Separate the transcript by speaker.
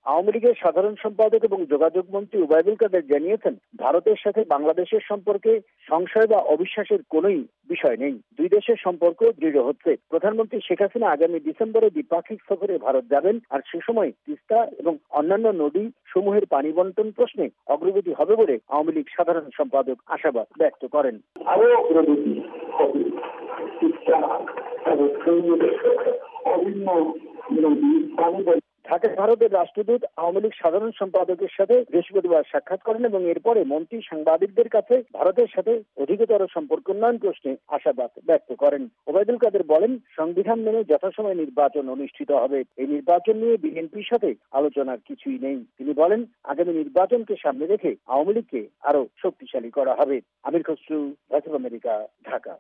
Speaker 1: আওয়ামী লীগের সাধারণ সম্পাদক এবং যোগাযোগ মন্ত্রী ওবায়দুল কাদের জানিয়েছেন, ভারতের সাথে বাংলাদেশের সম্পর্কে সংশয় বা অবিশ্বাসের কোনোই বিষয় নেই। দুই দেশের সম্পর্ক দৃঢ় হচ্ছে। প্রধানমন্ত্রী শেখ হাসিনা আগামী ডিসেম্বরে দ্বিপাক্ষিক সফরে ভারত যাবেন, আর সে সময় তিস্তা এবং অন্যান্য নদী সমূহের পানি বন্টন প্রশ্নে অগ্রগতি হবে বলে আওয়ামী লীগ সাধারণ সম্পাদক আশাবাদ ব্যক্ত করেন।
Speaker 2: আরো অগ্রগতি হবে, তিস্তা এবং অভিন্ন নদী পানি
Speaker 1: ঢাকায় ভারতের রাষ্ট্রদূত আওয়ামী লীগ সাধারণ সম্পাদকের সাথে বৃহস্পতিবার সাক্ষাৎ করেন এবং এরপরে মন্ত্রী সাংবাদিকদের কাছে ভারতের সাথে অধিকতর সম্পর্ক উন্নয়ন প্রশ্নে আশাবাদ ব্যক্ত করেন। ওবায়দুল কাদের বলেন, সংবিধান মেনে যথাসময়ে নির্বাচন অনুষ্ঠিত হবে। এই নির্বাচন নিয়ে বিএনপির সাথে আলোচনার কিছুই নেই। তিনি বলেন, আগামী নির্বাচনকে সামনে রেখে আওয়ামী লীগকে আরো শক্তিশালী করা হবে। Amir Khasru, Voice of America, Dhaka.